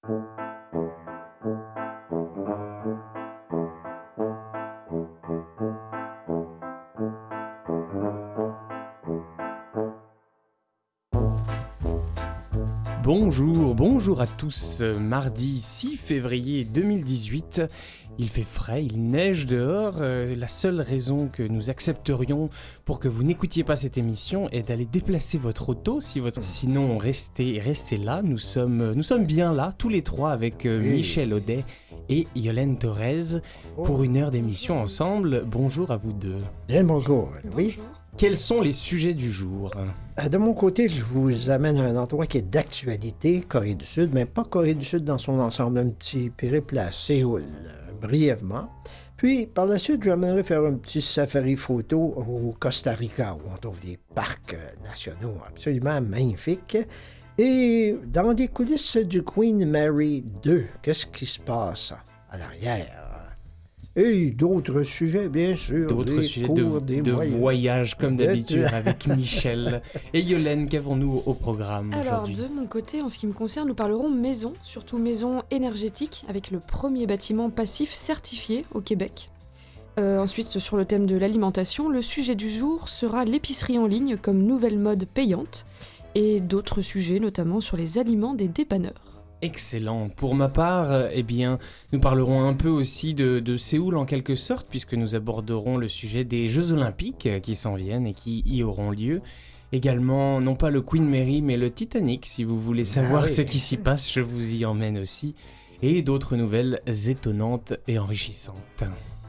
Bonjour à tous. Mardi 6 février 2018, il fait frais, il neige dehors. La seule raison que nous accepterions pour que vous n'écoutiez pas cette émission est d'aller déplacer votre auto. Sinon, restez là. Nous sommes bien là, tous les trois, avec Michel Audet et Yolène Thorez, pour une heure d'émission ensemble. Bonjour à vous deux. Bien, bonjour. Oui. Quels sont les sujets du jour? De mon côté, je vous amène à un endroit qui est d'actualité, Corée du Sud, mais pas Corée du Sud dans son ensemble, un petit périple à Séoul, brièvement. Puis, par la suite, j'aimerais faire un petit safari photo au Costa Rica, où on trouve des parcs nationaux absolument magnifiques. Et dans les coulisses du Queen Mary 2, qu'est-ce qui se passe à l'arrière? Et d'autres sujets, bien sûr. D'autres sujets de voyage, comme d'habitude, avec Michel. Et Yolène, qu'avons-nous au programme aujourd'hui? Alors, de mon côté, en ce qui me concerne, nous parlerons maison, surtout maison énergétique, avec le premier bâtiment passif certifié au Québec. Ensuite, sur le thème de l'alimentation, le sujet du jour sera l'épicerie en ligne comme nouvelle mode payante, et d'autres sujets, notamment sur les aliments des dépanneurs. Excellent. Pour ma part, nous parlerons un peu aussi de Séoul en quelque sorte, puisque nous aborderons le sujet des Jeux Olympiques qui s'en viennent et qui y auront lieu. Également, non pas le Queen Mary, mais le Titanic. Si vous voulez savoir ce qui s'y passe, je vous y emmène aussi. Et d'autres nouvelles étonnantes et enrichissantes.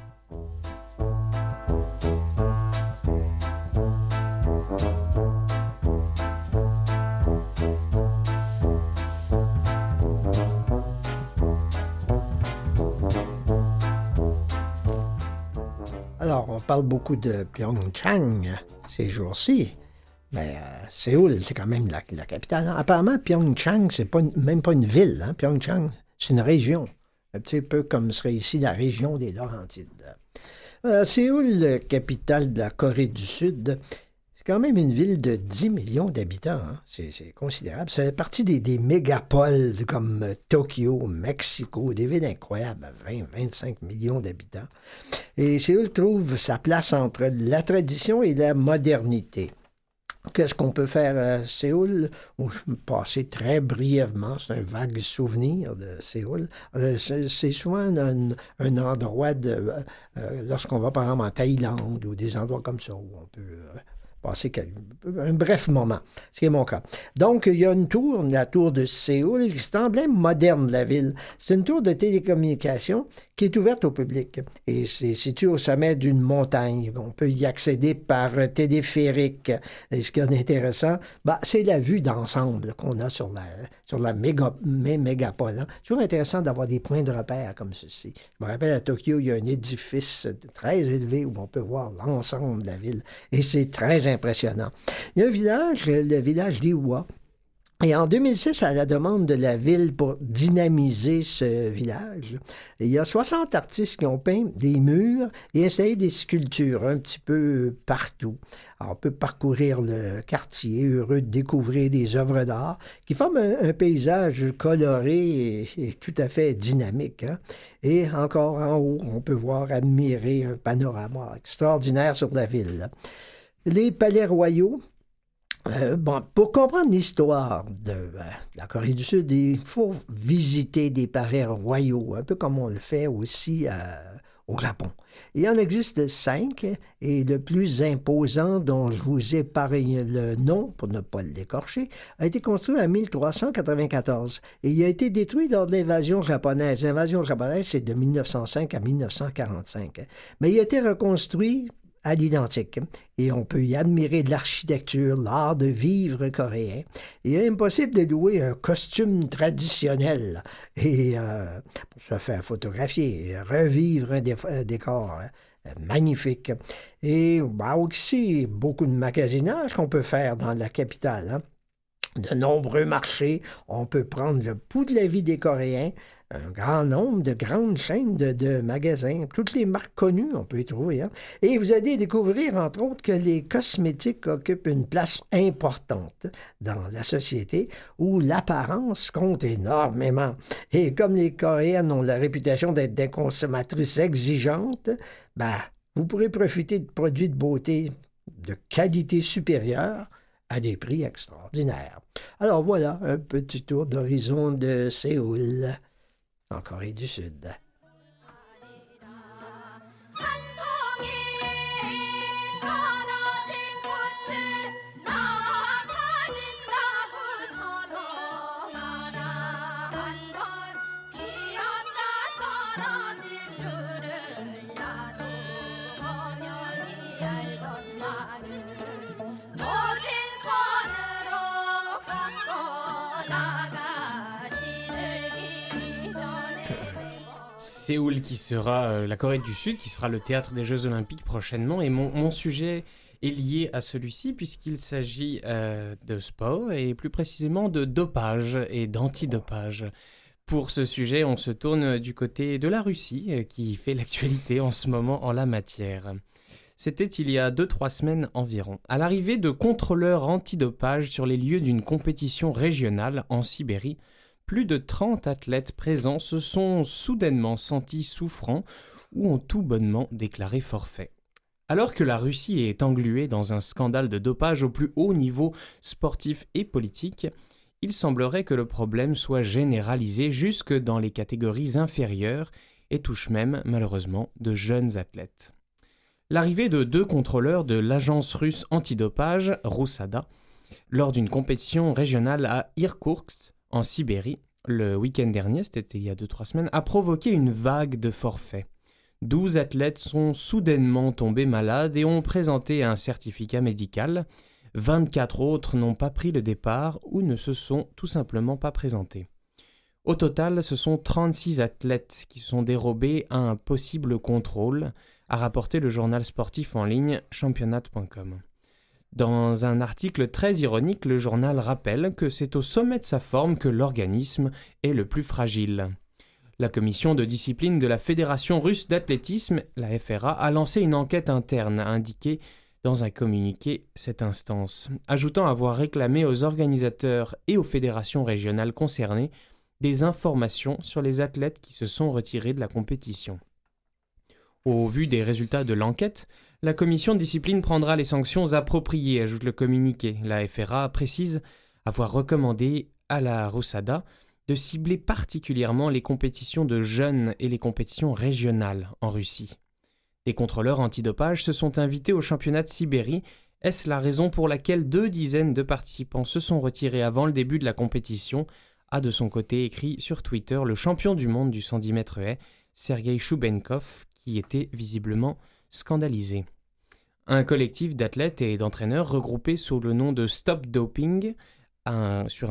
Alors, on parle beaucoup de Pyeongchang ces jours-ci, mais Séoul, c'est quand même la capitale. Apparemment, Pyeongchang, c'est même pas une ville. Hein? Pyeongchang, c'est une région, un petit peu comme serait ici la région des Laurentides. Séoul, capitale de la Corée du Sud, c'est quand même une ville de 10 millions d'habitants. Hein? C'est considérable. Ça fait partie des mégapoles comme Tokyo, Mexico, des villes incroyables à 20-25 millions d'habitants. Et Séoul trouve sa place entre la tradition et la modernité. Qu'est-ce qu'on peut faire à Séoul? Je vais passer très brièvement, c'est un vague souvenir de Séoul. C'est souvent un endroit, lorsqu'on va par exemple en Thaïlande ou des endroits comme ça, où on peut passer un bref moment, ce qui est mon cas. Donc, il y a une tour, la tour de Séoul, c'est l'emblème moderne de la ville. C'est une tour de télécommunication qui est ouverte au public. Et c'est situé au sommet d'une montagne. On peut y accéder par téléphérique. Et ce qui est intéressant, c'est la vue d'ensemble qu'on a sur la mégapole. Hein. C'est toujours intéressant d'avoir des points de repère comme ceci. Je me rappelle, à Tokyo, il y a un édifice très élevé où on peut voir l'ensemble de la ville. Et c'est très impressionnant. Il y a un village, le village d'Iwa. Et en 2006, à la demande de la ville pour dynamiser ce village, il y a 60 artistes qui ont peint des murs et installé des sculptures un petit peu partout. Alors, on peut parcourir le quartier, heureux de découvrir des œuvres d'art qui forment un paysage coloré et tout à fait dynamique. Hein? Et encore en haut, on peut admirer un panorama extraordinaire sur la ville. Les palais royaux. Pour comprendre l'histoire de la Corée du Sud, il faut visiter des palais royaux, un peu comme on le fait aussi au Japon. Il y en existe 5, et le plus imposant, dont je vous épargne le nom pour ne pas l'écorcher, a été construit en 1394 et il a été détruit lors de l'invasion japonaise. L'invasion japonaise, c'est de 1905 à 1945. Mais il a été reconstruit à l'identique. Et on peut y admirer l'architecture, l'art de vivre coréen. Il est impossible de louer un costume traditionnel et pour se faire photographier et revivre un décor magnifique. Et aussi, beaucoup de magasinage qu'on peut faire dans la capitale. Hein? de nombreux marchés. On peut prendre le pouls de la vie des Coréens, un grand nombre de grandes chaînes de magasins, toutes les marques connues, on peut y trouver. Hein? Et vous allez découvrir, entre autres, que les cosmétiques occupent une place importante dans la société où l'apparence compte énormément. Et comme les Coréennes ont la réputation d'être des consommatrices exigeantes, vous pourrez profiter de produits de beauté de qualité supérieure à des prix extraordinaires. Alors voilà, un petit tour d'horizon de Séoul, en Corée du Sud. Séoul qui sera la Corée du Sud, qui sera le théâtre des Jeux Olympiques prochainement. Et mon sujet est lié à celui-ci puisqu'il s'agit de sport et plus précisément de dopage et d'antidopage. Pour ce sujet, on se tourne du côté de la Russie qui fait l'actualité en ce moment en la matière. C'était il y a 2-3 semaines environ. À l'arrivée de contrôleurs antidopage sur les lieux d'une compétition régionale en Sibérie, plus de 30 athlètes présents se sont soudainement sentis souffrants ou ont tout bonnement déclaré forfait. Alors que la Russie est engluée dans un scandale de dopage au plus haut niveau sportif et politique, il semblerait que le problème soit généralisé jusque dans les catégories inférieures et touche même, malheureusement, de jeunes athlètes. L'arrivée de 2 contrôleurs de l'agence russe antidopage, Roussada, lors d'une compétition régionale à Irkoutsk, en Sibérie, le week-end dernier, c'était il y a 2-3 semaines, a provoqué une vague de forfaits. 12 athlètes sont soudainement tombés malades et ont présenté un certificat médical. 24 autres n'ont pas pris le départ ou ne se sont tout simplement pas présentés. Au total, ce sont 36 athlètes qui sont dérobés à un possible contrôle, a rapporté le journal sportif en ligne championat.com. Dans un article très ironique, le journal rappelle que c'est au sommet de sa forme que l'organisme est le plus fragile. La commission de discipline de la Fédération russe d'athlétisme, la FRA, a lancé une enquête interne, a indiqué dans un communiqué cette instance, ajoutant avoir réclamé aux organisateurs et aux fédérations régionales concernées des informations sur les athlètes qui se sont retirés de la compétition. Au vu des résultats de l'enquête, la commission de discipline prendra les sanctions appropriées, ajoute le communiqué. La FRA précise avoir recommandé à la Roussada de cibler particulièrement les compétitions de jeunes et les compétitions régionales en Russie. Des contrôleurs antidopage se sont invités au championnat de Sibérie. Est-ce la raison pour laquelle 2 dizaines de participants se sont retirés avant le début de la compétition, a de son côté écrit sur Twitter le champion du monde du 110 mètres haies, Sergei Choubenkov, qui était visiblement scandalisé. Un collectif d'athlètes et d'entraîneurs regroupés sous le nom de Stop Doping sur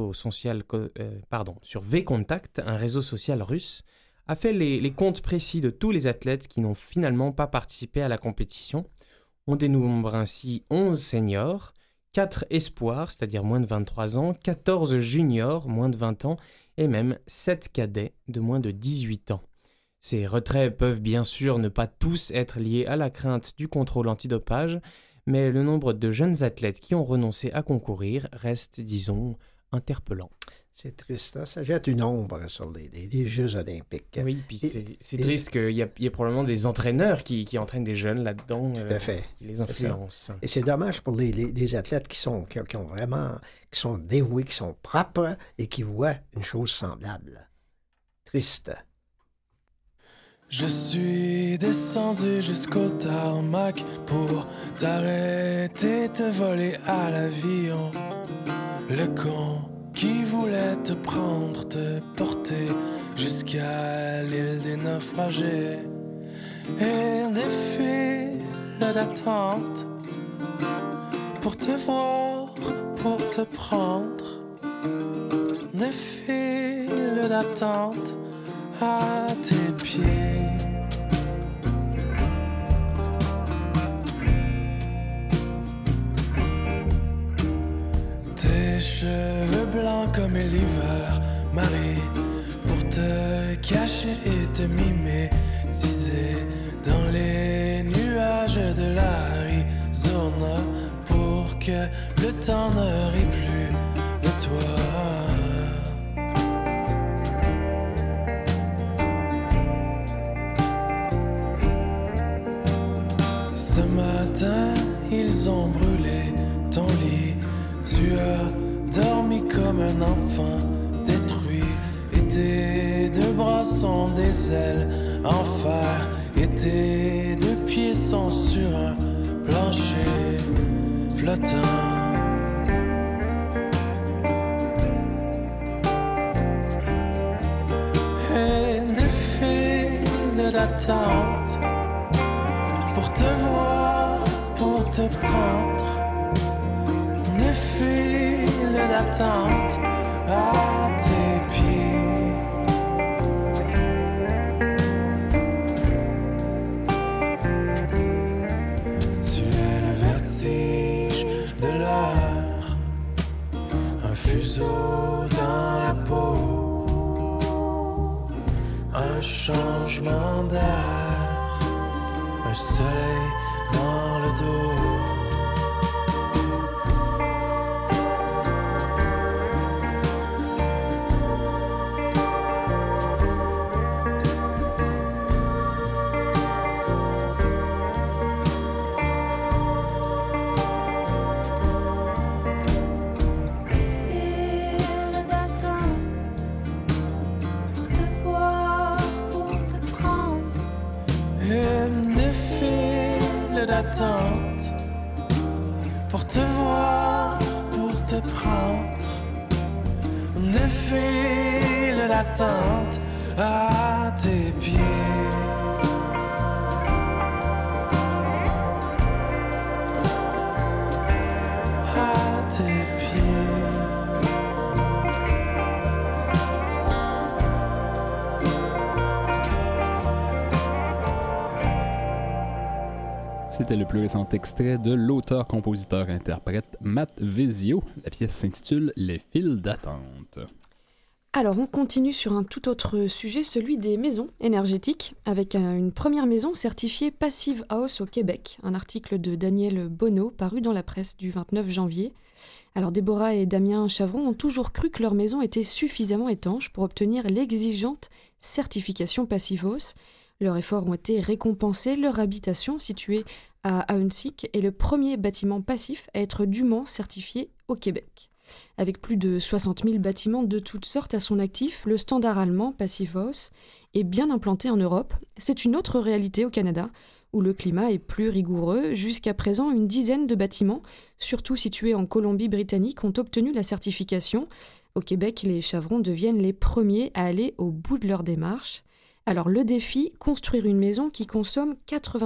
VKontakte, un réseau social russe, a fait les comptes précis de tous les athlètes qui n'ont finalement pas participé à la compétition. On dénombre ainsi 11 seniors, 4 espoirs, c'est-à-dire moins de 23 ans, 14 juniors, moins de 20 ans, et même 7 cadets de moins de 18 ans. Ces retraits peuvent bien sûr ne pas tous être liés à la crainte du contrôle antidopage, mais le nombre de jeunes athlètes qui ont renoncé à concourir reste, disons, interpellant. C'est triste, hein? Ça jette une ombre sur les Jeux olympiques. Oui, puis c'est triste qu'il y a probablement des entraîneurs qui entraînent des jeunes là-dedans, qui les influencent. Et c'est dommage pour les athlètes qui sont dévoués, qui sont propres et qui voient une chose semblable. Triste. Je suis descendu jusqu'au tarmac pour t'arrêter, te voler à l'avion. Le con qui voulait te prendre, te porter jusqu'à l'île des naufragés. Et des files d'attente pour te voir, pour te prendre. Des files d'attente à tes pieds. Tes cheveux blancs comme l'hiver, Marie, pour te cacher et te mimétiser dans les nuages de l'Arizona, pour que le temps ne rit plus de toi. Ce matin, ils ont brûlé ton lit. Tu as dormi comme un enfant détruit. Et tes deux bras sont des ailes en fer. Et tes deux pieds sont sur un plancher flottant. Et des files d'attente pour te voir, pour te prendre. Des files d'attente à tes pieds. Tu es le vertige de l'heure, un fuseau dans la peau, un changement d'air, un soleil dans le dos. D'attente pour te voir, pour te prendre. Des files d'attente à tes pieds. À tes pieds. C'était le plus récent extrait de l'auteur-compositeur-interprète Matt Vezio. La pièce s'intitule « Les files d'attente ». Alors, on continue sur un tout autre sujet, celui des maisons énergétiques, avec une première maison certifiée Passive House au Québec, un article de Daniel Bonneau paru dans la presse du 29 janvier. Alors, Déborah et Damien Chavron ont toujours cru que leur maison était suffisamment étanche pour obtenir l'exigeante certification Passive House. Leurs efforts ont été récompensés, leur habitation, située à Ahuntsic, est le premier bâtiment passif à être dûment certifié au Québec. Avec plus de 60 000 bâtiments de toutes sortes à son actif, le standard allemand Passive House est bien implanté en Europe. C'est une autre réalité au Canada, où le climat est plus rigoureux. Jusqu'à présent, une dizaine de bâtiments, surtout situés en Colombie-Britannique, ont obtenu la certification. Au Québec, les Chavrons deviennent les premiers à aller au bout de leur démarche. Alors le défi, construire une maison qui consomme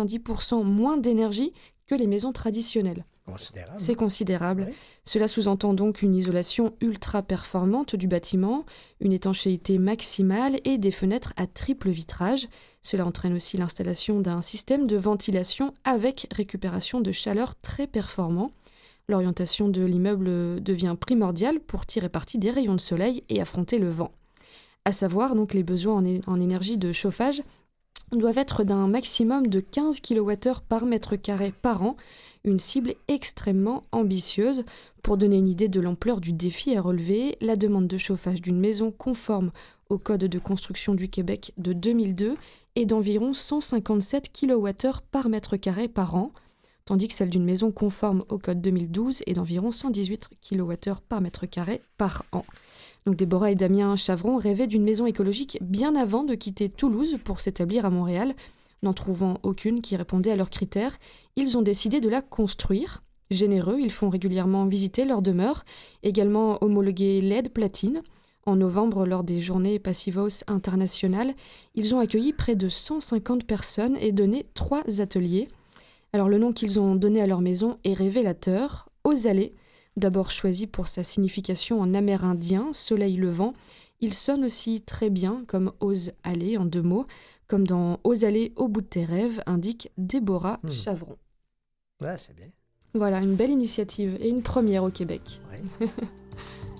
90% moins d'énergie que les maisons traditionnelles. Considérable. C'est considérable. Oui. Cela sous-entend donc une isolation ultra performante du bâtiment, une étanchéité maximale et des fenêtres à triple vitrage. Cela entraîne aussi l'installation d'un système de ventilation avec récupération de chaleur très performant. L'orientation de l'immeuble devient primordiale pour tirer parti des rayons de soleil et affronter le vent. À savoir, donc, les besoins en énergie de chauffage doivent être d'un maximum de 15 kWh par mètre carré par an, une cible extrêmement ambitieuse. Pour donner une idée de l'ampleur du défi à relever, la demande de chauffage d'une maison conforme au Code de construction du Québec de 2002 est d'environ 157 kWh par mètre carré par an, tandis que celle d'une maison conforme au Code 2012 est d'environ 118 kWh par mètre carré par an. Donc Déborah et Damien Chavron rêvaient d'une maison écologique bien avant de quitter Toulouse pour s'établir à Montréal. N'en trouvant aucune qui répondait à leurs critères, ils ont décidé de la construire. Généreux, ils font régulièrement visiter leur demeure, également homologuée LED platine. En novembre, lors des journées Passive House internationales, ils ont accueilli près de 150 personnes et donné 3 ateliers. Alors le nom qu'ils ont donné à leur maison est révélateur, Aux Allées. D'abord choisi pour sa signification en amérindien, soleil levant, il sonne aussi très bien comme Ose aller en 2 mots, comme dans Ose aller au bout de tes rêves, indique Déborah Chavron. Ouais, c'est bien. Voilà, une belle initiative et une première au Québec. Ouais.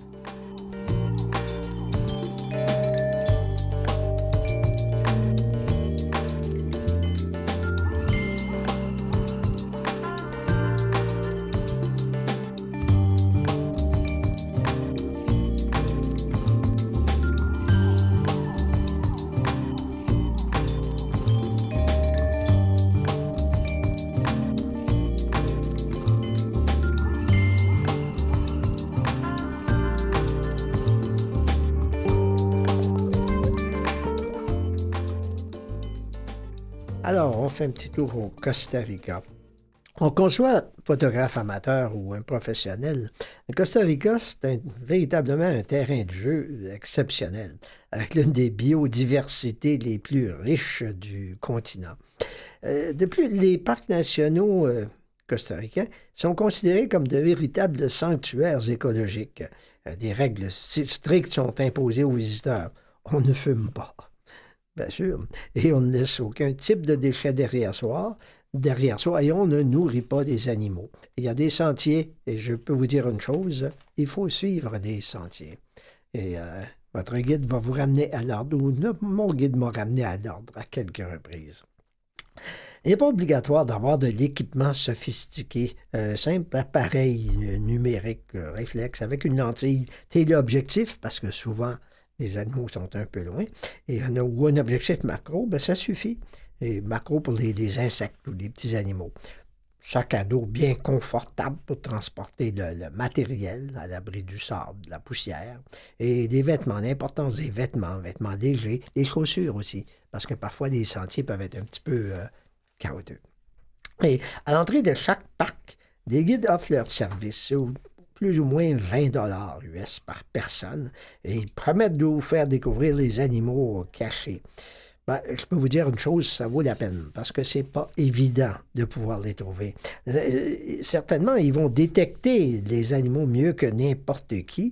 Alors, on fait un petit tour au Costa Rica. On soit photographe amateur ou un professionnel, le Costa Rica, c'est véritablement un terrain de jeu exceptionnel, avec l'une des biodiversités les plus riches du continent. De plus, les parcs nationaux costaricains sont considérés comme de véritables sanctuaires écologiques. Des règles strictes sont imposées aux visiteurs. On ne fume pas, bien sûr, et on ne laisse aucun type de déchets derrière soi, et on ne nourrit pas des animaux. Il y a des sentiers, et je peux vous dire une chose, il faut suivre des sentiers. Et votre guide va vous ramener à l'ordre, ou mon guide m'a ramené à l'ordre à quelques reprises. Il n'est pas obligatoire d'avoir de l'équipement sophistiqué, simple appareil numérique réflexe avec une lentille téléobjectif, parce que souvent les animaux sont un peu loin, ou un objectif macro, ben ça suffit. Et macro pour les insectes ou les petits animaux. Sac à dos bien confortable pour transporter le matériel à l'abri du sable, de la poussière. Et des vêtements, l'importance des vêtements légers, des chaussures aussi, parce que parfois les sentiers peuvent être un petit peu chaotiques. Et à l'entrée de chaque parc, des guides offrent leur service, plus ou moins 20 $ US par personne, et ils promettent de vous faire découvrir les animaux cachés. Ben, je peux vous dire une chose, ça vaut la peine, parce que c'est pas évident de pouvoir les trouver. Certainement, ils vont détecter les animaux mieux que n'importe qui,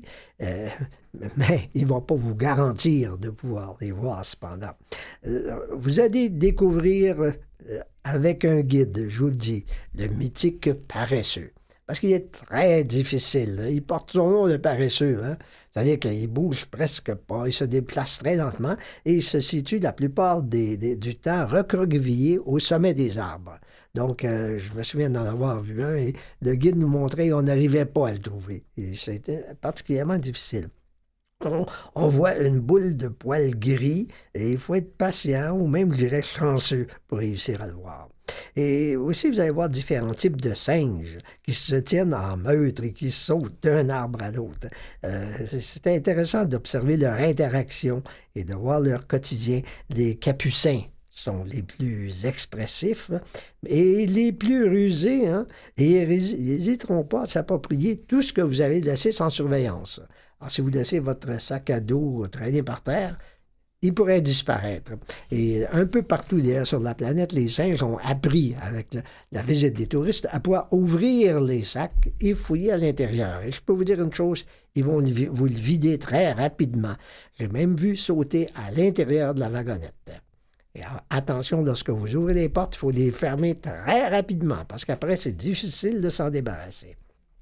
mais ils ne vont pas vous garantir de pouvoir les voir cependant. Vous allez découvrir avec un guide, je vous le dis, le mythique paresseux. Parce qu'il est très difficile. Il porte son nom de paresseux. Hein? C'est-à-dire qu'il bouge presque pas. Il se déplace très lentement et il se situe la plupart du temps recroquevillé au sommet des arbres. Donc, je me souviens d'en avoir vu un et le guide nous montrait qu'on n'arrivait pas à le trouver. Et c'était particulièrement difficile. On voit une boule de poils gris et il faut être patient ou même, je dirais, chanceux pour réussir à le voir. Et aussi, vous allez voir différents types de singes qui se tiennent en meute et qui sautent d'un arbre à l'autre. C'est intéressant d'observer leur interaction et de voir leur quotidien. Les capucins sont les plus expressifs et les plus rusés, hein, et ils n'hésiteront pas à s'approprier tout ce que vous avez laissé sans surveillance. Alors, si vous laissez votre sac à dos traîner par terre, il pourrait disparaître. Et un peu partout d'ailleurs sur la planète, les singes ont appris, avec la visite des touristes, à pouvoir ouvrir les sacs et fouiller à l'intérieur. Et je peux vous dire une chose, ils vont vous le vider très rapidement. J'ai même vu sauter à l'intérieur de la wagonnette. Et alors, attention, lorsque vous ouvrez les portes, il faut les fermer très rapidement, parce qu'après, c'est difficile de s'en débarrasser.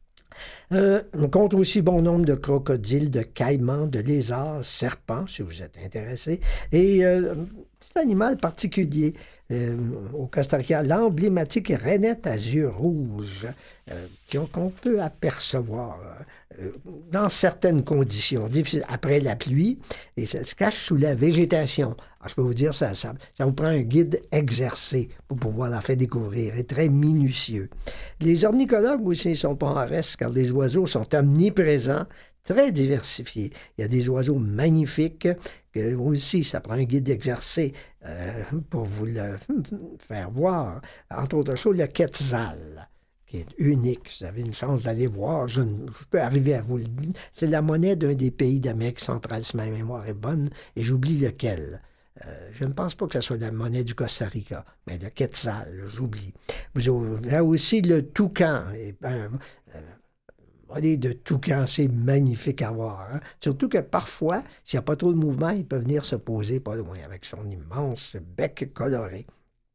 On compte aussi bon nombre de crocodiles, de caïmans, de lézards, serpents, si vous êtes intéressé, et petit animal particulier au Costa Rica, l'emblématique rainette à yeux rouges, qu'on peut apercevoir dans certaines conditions difficiles, après la pluie, et ça se cache sous la végétation. Alors, je peux vous dire, ça vous prend un guide exercé pour pouvoir la faire découvrir, et très minutieux. Les ornithologues aussi ne sont pas en reste, car les oiseaux sont omniprésents, très diversifiés. Il y a des oiseaux magnifiques, que aussi, ça prend un guide exercé pour vous le faire voir. Entre autres choses, le quetzal, qui est unique. Vous avez une chance d'aller voir. Je peux arriver à vous le dire. C'est la monnaie d'un des pays d'Amérique centrale, si ma mémoire est bonne, et j'oublie lequel. Je ne pense pas que ce soit la monnaie du Costa Rica, mais le quetzal, j'oublie. Vous avez aussi le toucan. De toucan, c'est magnifique à voir. Hein? Surtout que parfois, s'il n'y a pas trop de mouvement, il peut venir se poser pas loin avec son immense bec coloré.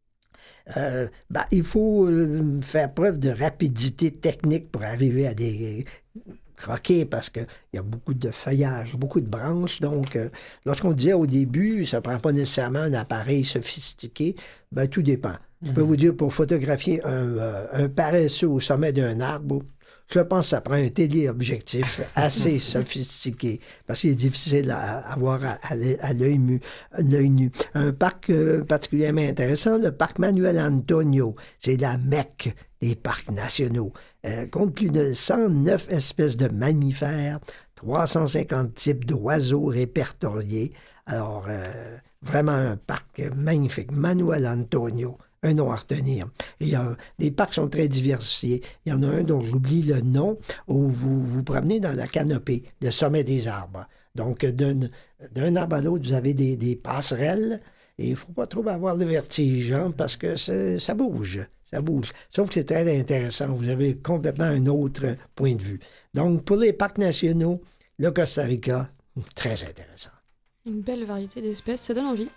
Il faut faire preuve de rapidité technique pour arriver à des croquer parce qu'il y a beaucoup de feuillage, beaucoup de branches. Donc, lorsqu'on disait au début, ça ne prend pas nécessairement un appareil sophistiqué, tout dépend. Je peux vous dire, pour photographier un paresseux au sommet d'un arbre, je pense que ça prend un téléobjectif assez sophistiqué parce qu'il est difficile à voir à l'œil nu. Un parc particulièrement intéressant, le parc Manuel Antonio, c'est la Mecque des parcs nationaux. Compte plus de 109 espèces de mammifères, 350 types d'oiseaux répertoriés. Alors, vraiment un parc magnifique. Manuel Antonio, un nom à retenir. Et, les parcs sont très diversifiés. Il y en a un dont j'oublie le nom, où vous vous promenez dans la canopée, le sommet des arbres. Donc, d'un arbre à l'autre, vous avez des passerelles. Et il ne faut pas trop avoir le vertige, hein, parce que ça bouge. Ça bouge. Sauf que c'est très intéressant. Vous avez complètement un autre point de vue. Donc, pour les parcs nationaux, le Costa Rica, très intéressant. Une belle variété d'espèces, ça donne envie.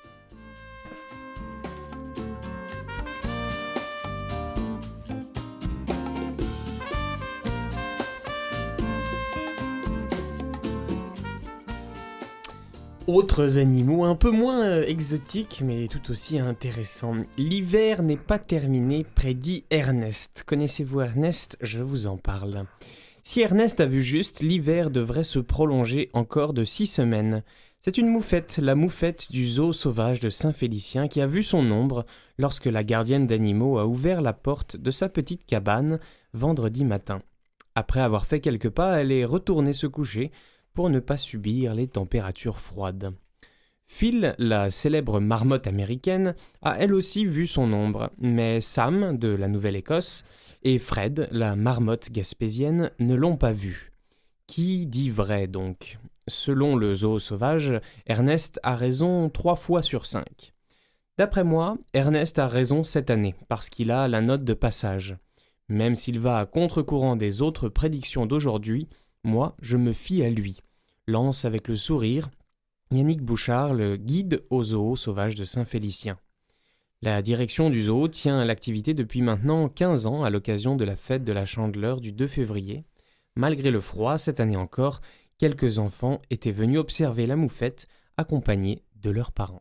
Autres animaux un peu moins exotiques mais tout aussi intéressants. L'hiver n'est pas terminé, prédit Ernest. Connaissez-vous Ernest ? Je vous en parle. Si Ernest a vu juste, l'hiver devrait se prolonger encore de 6 semaines. C'est une moufette, la moufette du zoo sauvage de Saint-Félicien qui a vu son ombre lorsque la gardienne d'animaux a ouvert la porte de sa petite cabane vendredi matin. Après avoir fait quelques pas, elle est retournée se coucher pour ne pas subir les températures froides. Phil, la célèbre marmotte américaine, a elle aussi vu son ombre, mais Sam, de la Nouvelle-Écosse, et Fred, la marmotte gaspésienne, ne l'ont pas vue. Qui dit vrai donc ? Selon le zoo sauvage, Ernest a raison 3 fois sur 5. D'après moi, Ernest a raison cette année, parce qu'il a la note de passage. Même s'il va à contre-courant des autres prédictions d'aujourd'hui, moi, je me fie à lui. Lance avec le sourire Yannick Bouchard, le guide au zoo sauvage de Saint-Félicien. La direction du zoo tient l'activité depuis maintenant 15 ans à l'occasion de la fête de la Chandeleur du 2 février. Malgré le froid, cette année encore, quelques enfants étaient venus observer la moufette accompagnés de leurs parents.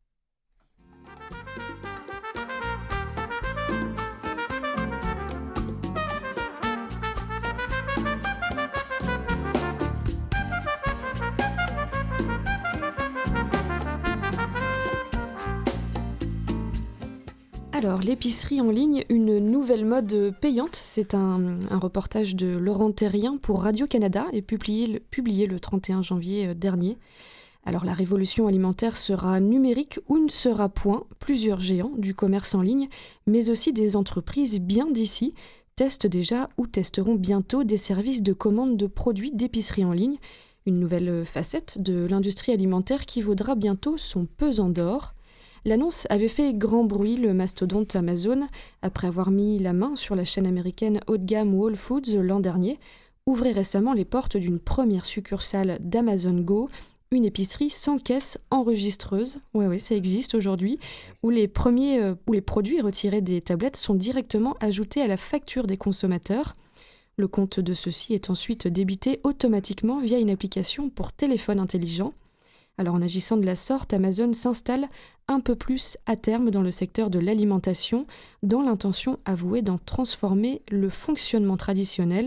Alors, l'épicerie en ligne, une nouvelle mode payante. C'est un reportage de Laurent Terrien pour Radio-Canada et publié le 31 janvier dernier. Alors, la révolution alimentaire sera numérique ou ne sera point. Plusieurs géants du commerce en ligne, mais aussi des entreprises bien d'ici, testent déjà ou testeront bientôt des services de commande de produits d'épicerie en ligne. Une nouvelle facette de l'industrie alimentaire qui vaudra bientôt son pesant d'or. L'annonce avait fait grand bruit, le mastodonte Amazon, après avoir mis la main sur la chaîne américaine haut de gamme Whole Foods l'an dernier, ouvrait récemment les portes d'une première succursale d'Amazon Go, une épicerie sans caisse enregistreuse, ouais, ça existe aujourd'hui, où les produits retirés des tablettes sont directement ajoutés à la facture des consommateurs. Le compte de ceux-ci est ensuite débité automatiquement via une application pour téléphone intelligent. Alors en agissant de la sorte, Amazon s'installe un peu plus à terme dans le secteur de l'alimentation, dans l'intention avouée d'en transformer le fonctionnement traditionnel.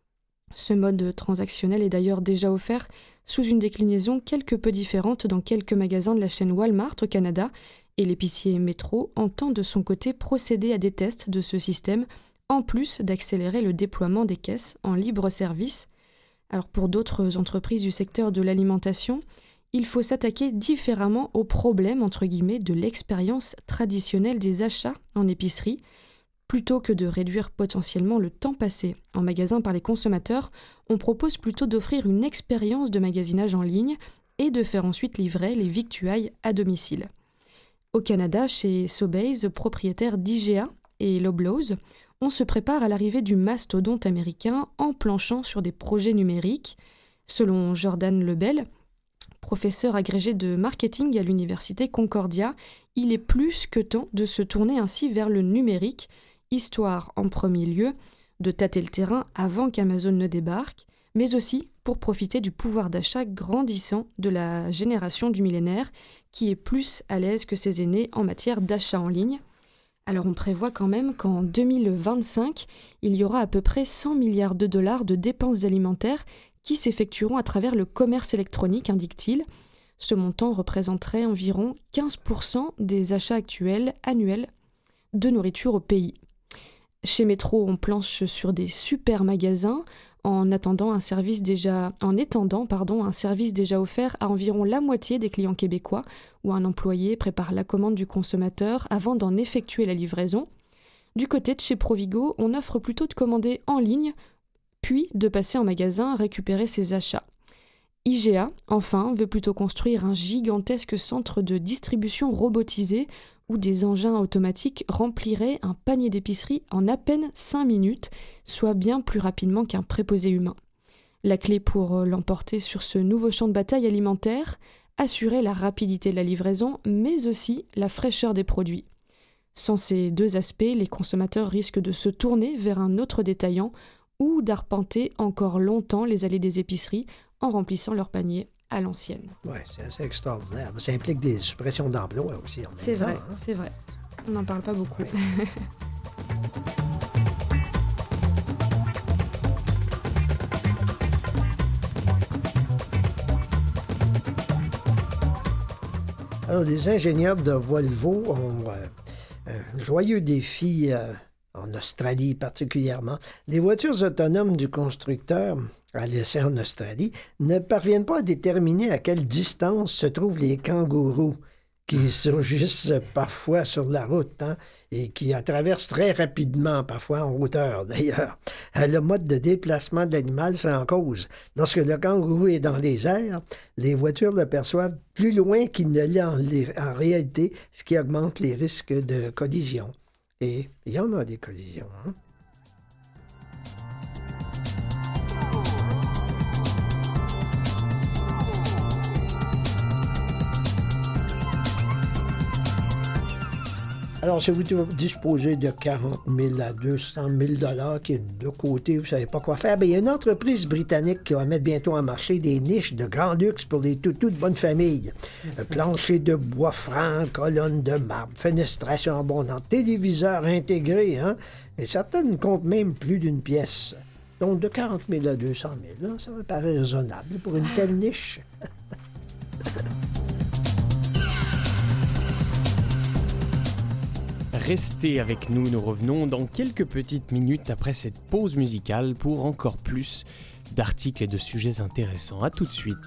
Ce mode transactionnel est d'ailleurs déjà offert sous une déclinaison quelque peu différente dans quelques magasins de la chaîne Walmart au Canada, et l'épicier Metro entend de son côté procéder à des tests de ce système, en plus d'accélérer le déploiement des caisses en libre service. Alors pour d'autres entreprises du secteur de l'alimentation, il faut s'attaquer différemment au problème, entre guillemets, de l'expérience traditionnelle des achats en épicerie. Plutôt que de réduire potentiellement le temps passé en magasin par les consommateurs, on propose plutôt d'offrir une expérience de magasinage en ligne et de faire ensuite livrer les victuailles à domicile. Au Canada, chez Sobeys, propriétaire d'IGA et Loblaws, on se prépare à l'arrivée du mastodonte américain en planchant sur des projets numériques. Selon Jordan Lebel, professeur agrégé de marketing à l'université Concordia, il est plus que temps de se tourner ainsi vers le numérique, histoire en premier lieu de tâter le terrain avant qu'Amazon ne débarque, mais aussi pour profiter du pouvoir d'achat grandissant de la génération du millénaire qui est plus à l'aise que ses aînés en matière d'achat en ligne. Alors on prévoit quand même qu'en 2025, il y aura à peu près 100 milliards de dollars de dépenses alimentaires qui s'effectueront à travers le commerce électronique, indique-t-il. Ce montant représenterait environ 15% des achats actuels annuels de nourriture au pays. Chez Métro, on planche sur des super magasins en étendant un service déjà offert à environ la moitié des clients québécois, où un employé prépare la commande du consommateur avant d'en effectuer la livraison. Du côté de chez Provigo, on offre plutôt de commander en ligne, puis de passer en magasin à récupérer ses achats. IGA, enfin, veut plutôt construire un gigantesque centre de distribution robotisé où des engins automatiques rempliraient un panier d'épicerie en à peine 5 minutes, soit bien plus rapidement qu'un préposé humain. La clé pour l'emporter sur ce nouveau champ de bataille alimentaire, assurer la rapidité de la livraison, mais aussi la fraîcheur des produits. Sans ces deux aspects, les consommateurs risquent de se tourner vers un autre détaillant ou d'arpenter encore longtemps les allées des épiceries en remplissant leur panier à l'ancienne. Oui, c'est assez extraordinaire. Ça implique des suppressions d'emplois aussi. C'est vrai, c'est vrai. On n'en parle pas beaucoup. Alors, les ingénieurs de Volvo ont un joyeux défi en Australie particulièrement. Les voitures autonomes du constructeur à l'essai en Australie ne parviennent pas à déterminer à quelle distance se trouvent les kangourous qui surgissent parfois sur la route et qui traversent très rapidement, parfois en hauteur d'ailleurs. Le mode de déplacement de l'animal, c'est en cause. Lorsque le kangourou est dans les airs, les voitures le perçoivent plus loin qu'il ne l'est en réalité, ce qui augmente les risques de collision. Et il y en a des collisions. Alors, si vous disposez de 40 000 à 200 000 qui est de côté, vous ne savez pas quoi faire, bien, il y a une entreprise britannique qui va mettre bientôt en marché des niches de grand luxe pour les toutous de bonne famille. Plancher de bois franc, colonnes de marbre, fenestration abondante, téléviseur intégré, et certaines comptent même plus d'une pièce. Donc, de 40 000 à 200 000, ça me paraît raisonnable pour une telle niche. Restez avec nous, nous revenons dans quelques petites minutes après cette pause musicale pour encore plus d'articles et de sujets intéressants. À tout de suite.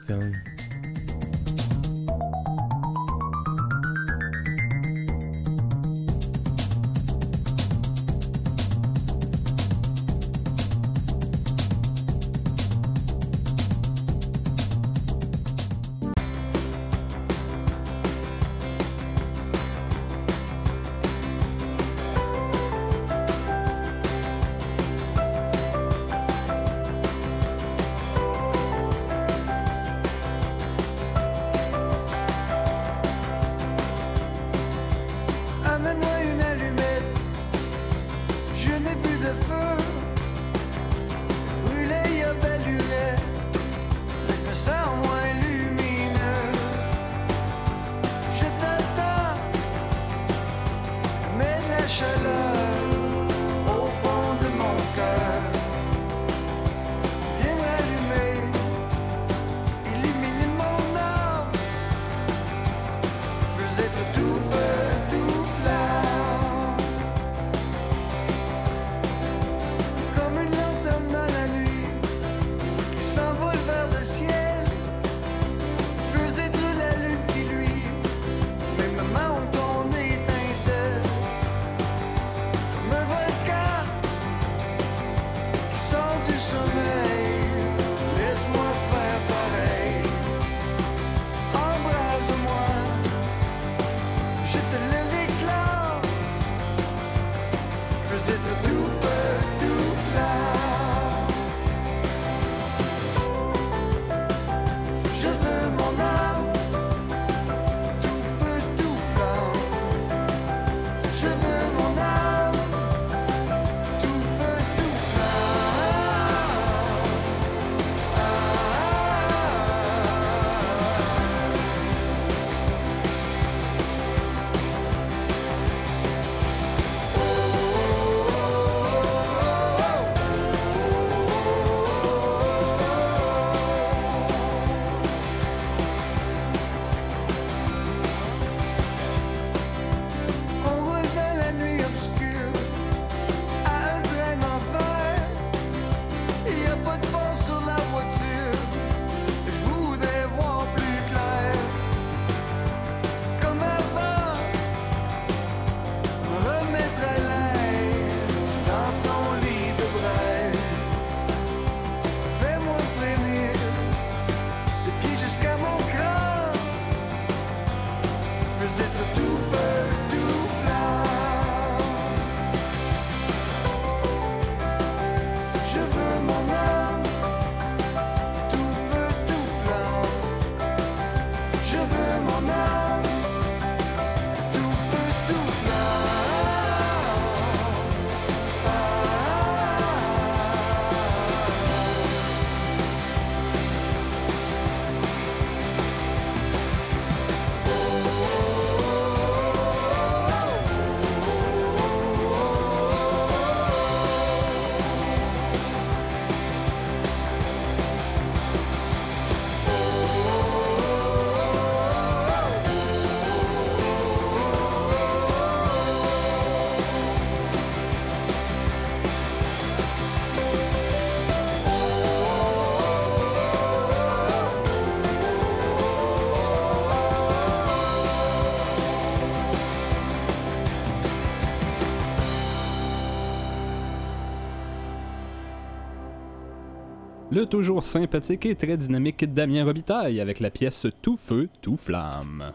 Le toujours sympathique et très dynamique Damien Robitaille avec la pièce Tout feu, tout flamme.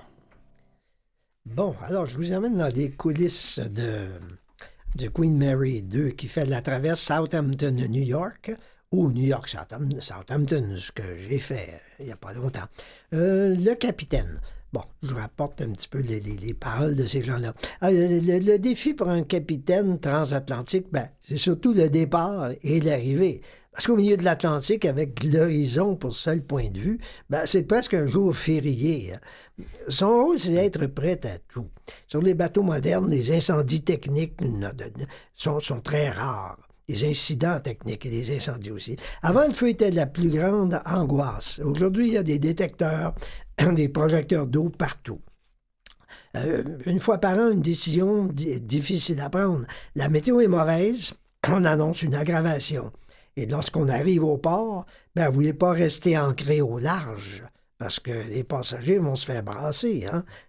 Bon, alors je vous amène dans des coulisses de Queen Mary II qui fait la traverse Southampton-New York ou New York-Southampton, ce que j'ai fait il n'y a pas longtemps. Le capitaine. Bon, je vous rapporte un petit peu les paroles de ces gens-là. Le défi pour un capitaine transatlantique, c'est surtout le départ et l'arrivée. Parce qu'au milieu de l'Atlantique, avec l'horizon pour seul point de vue, c'est presque un jour férié. Son rôle, c'est d'être prêt à tout. Sur les bateaux modernes, les incendies techniques sont très rares. Les incidents techniques et les incendies aussi. Avant, le feu était la plus grande angoisse. Aujourd'hui, il y a des détecteurs, des projecteurs d'eau partout. Une fois par an, une décision difficile à prendre. La météo est mauvaise, on annonce une aggravation. Et lorsqu'on arrive au port, vous ne voulez pas rester ancré au large, parce que les passagers vont se faire brasser,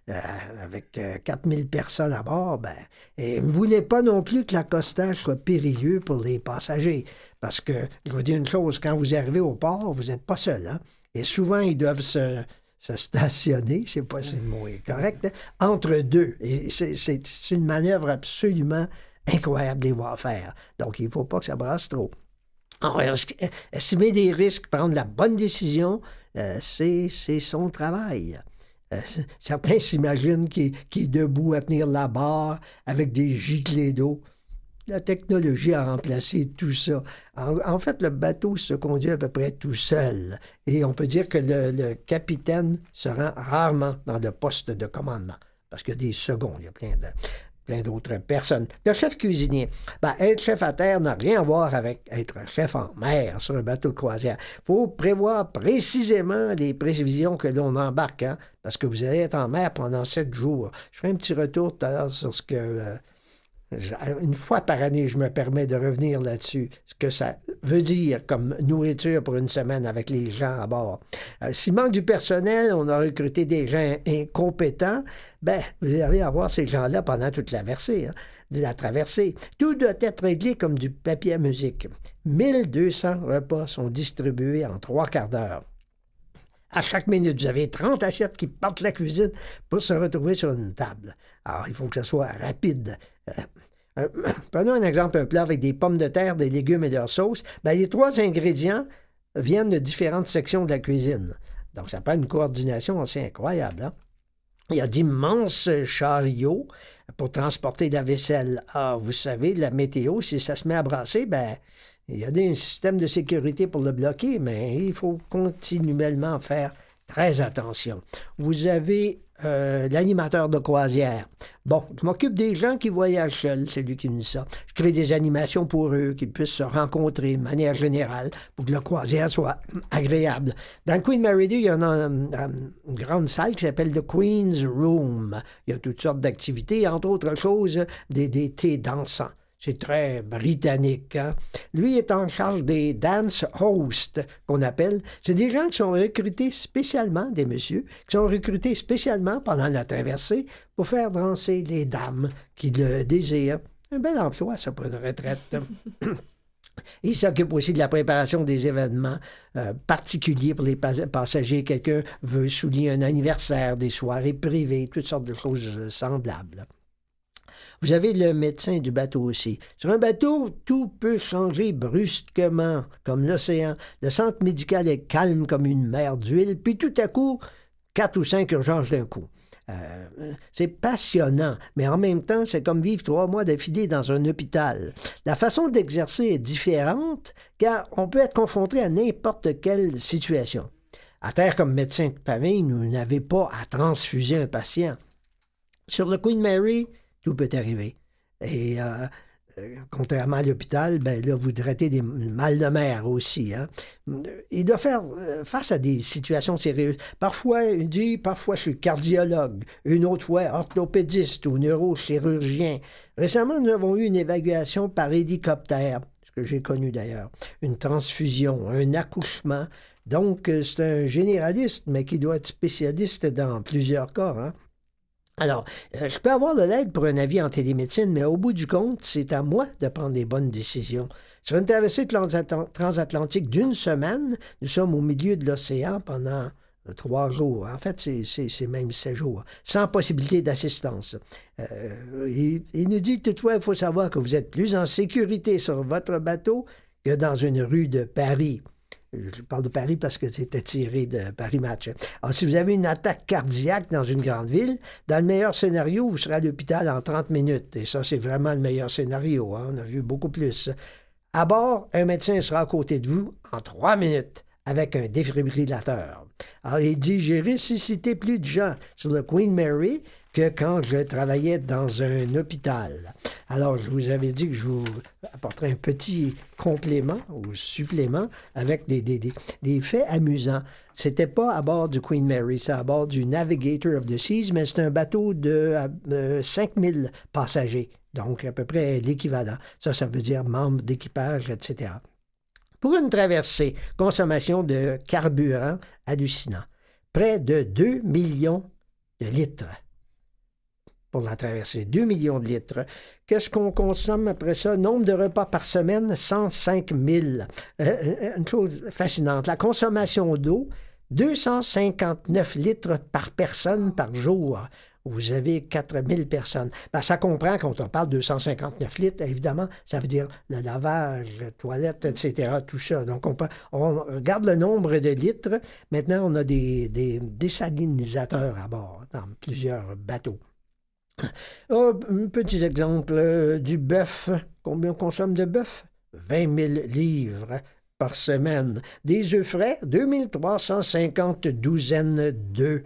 avec 4000 personnes à bord. Et vous ne voulez pas non plus que l'accostage soit périlleux pour les passagers, parce que, je vous dis une chose, quand vous arrivez au port, vous n'êtes pas seul, et souvent, ils doivent se stationner, je ne sais pas si le mot est correct, entre deux. Et c'est une manœuvre absolument incroyable de les voir faire. Donc, il ne faut pas que ça brasse trop. Alors, estimer des risques, prendre la bonne décision, c'est son travail. Certains s'imaginent qu'il est debout à tenir la barre avec des giclées d'eau. La technologie a remplacé tout ça. En fait, le bateau se conduit à peu près tout seul. Et on peut dire que le capitaine se rend rarement dans le poste de commandement. Parce qu'il y a des seconds, il y a plein d'autres personnes. Le chef cuisinier. Être chef à terre n'a rien à voir avec être chef en mer sur un bateau de croisière. Il faut prévoir précisément les prévisions que l'on embarque, parce que vous allez être en mer pendant 7 jours. Je ferai un petit retour tout à l'heure sur ce que... une fois par année, je me permets de revenir là-dessus, ce que ça veut dire comme nourriture pour une semaine avec les gens à bord. S'il manque du personnel, on a recruté des gens incompétents, vous allez avoir ces gens-là pendant toute la traversée. Tout doit être réglé comme du papier à musique. 1200 repas sont distribués en 3 quarts d'heure. À chaque minute, vous avez 30 assiettes qui partent de la cuisine pour se retrouver sur une table. Alors, il faut que ce soit rapide. Prenons un exemple, un plat avec des pommes de terre, des légumes et leurs sauces. Les 3 ingrédients viennent de différentes sections de la cuisine. Donc, ça prend une coordination assez incroyable. Il y a d'immenses chariots pour transporter la vaisselle. Vous savez, la météo, si ça se met à brasser, il y a des systèmes de sécurité pour le bloquer, mais il faut continuellement faire très attention. Vous avez l'animateur de croisière. Bon, je m'occupe des gens qui voyagent seuls, c'est lui qui me dit ça. Je crée des animations pour eux, qu'ils puissent se rencontrer de manière générale pour que la croisière soit agréable. Dans Queen Mary II, il y a une grande salle qui s'appelle The Queen's Room. Il y a toutes sortes d'activités, entre autres choses, des thés dansants. C'est très britannique. Lui est en charge des dance hosts, qu'on appelle. C'est des gens qui sont recrutés spécialement, des messieurs, qui sont recrutés spécialement pendant la traversée pour faire danser les dames qui le désirent. Un bel emploi, ça, pour une retraite. Il s'occupe aussi de la préparation des événements particuliers pour les passagers. Quelqu'un veut souligner un anniversaire, des soirées privées, toutes sortes de choses semblables. Vous avez le médecin du bateau aussi. Sur un bateau, tout peut changer brusquement, comme l'océan. Le centre médical est calme comme une mer d'huile, puis tout à coup, 4 ou 5 urgences d'un coup. C'est passionnant, mais en même temps, c'est comme vivre 3 mois d'affilée dans un hôpital. La façon d'exercer est différente, car on peut être confronté à n'importe quelle situation. À terre, comme médecin de famille, vous n'avez pas à transfuser un patient. Sur le Queen Mary, tout peut arriver. Et contrairement à l'hôpital, là, vous traitez des mal de mer aussi. Il doit faire face à des situations sérieuses. Parfois, il dit, parfois je suis cardiologue, une autre fois orthopédiste ou neurochirurgien. Récemment, nous avons eu une évacuation par hélicoptère, ce que j'ai connu d'ailleurs, une transfusion, un accouchement. Donc, c'est un généraliste, mais qui doit être spécialiste dans plusieurs cas. Alors, je peux avoir de l'aide pour un avis en télémédecine, mais au bout du compte, c'est à moi de prendre les bonnes décisions. Sur une traversée transatlantique d'une semaine, nous sommes au milieu de l'océan pendant 3 jours. En fait, c'est même 7 jours, sans possibilité d'assistance. Il nous dit toutefois, il faut savoir que vous êtes plus en sécurité sur votre bateau que dans une rue de Paris. Je parle de Paris parce que c'était tiré de Paris Match. Alors, si vous avez une attaque cardiaque dans une grande ville, dans le meilleur scénario, vous serez à l'hôpital en 30 minutes. Et ça, c'est vraiment le meilleur scénario. Hein? On a vu beaucoup plus. À bord, un médecin sera à côté de vous en 3 minutes avec un défibrillateur. Alors, il dit, j'ai ressuscité plus de gens sur le Queen Mary que quand je travaillais dans un hôpital. Alors, je vous avais dit que je vous apporterais un petit complément ou supplément avec des faits amusants. C'était pas à bord du Queen Mary, c'est à bord du Navigator of the Seas, mais c'est un bateau de 5000 passagers, donc à peu près l'équivalent. Ça veut dire membres d'équipage, etc. Pour une traversée, consommation de carburant hallucinant. Près de 2 millions de litres. Pour la traversée, 2 millions de litres. Qu'est-ce qu'on consomme après ça? Nombre de repas par semaine, 105 000. Une chose fascinante, la consommation d'eau, 259 litres par personne par jour. Vous avez 4000 personnes. Ben, ça comprend, quand on parle de 259 litres, évidemment, ça veut dire le lavage, la toilette, etc., tout ça. Donc, on regarde le nombre de litres. Maintenant, on a des désalinisateurs à bord, dans plusieurs bateaux. Oh, un petit exemple du bœuf. Combien on consomme de bœuf? 20 000 livres par semaine. Des œufs frais, 2350 douzaines d'œufs.